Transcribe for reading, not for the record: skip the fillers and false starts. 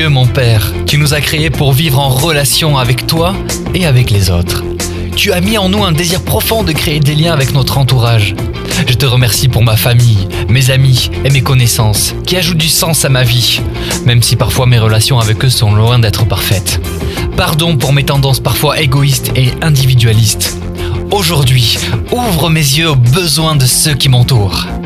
Dieu, mon Père, tu nous as créés pour vivre en relation avec toi et avec les autres. Tu as mis en nous un désir profond de créer des liens avec notre entourage. Je te remercie pour ma famille, mes amis et mes connaissances, qui ajoutent du sens à ma vie, même si parfois mes relations avec eux sont loin d'être parfaites. Pardon pour mes tendances parfois égoïstes et individualistes. Aujourd'hui, ouvre mes yeux aux besoins de ceux qui m'entourent.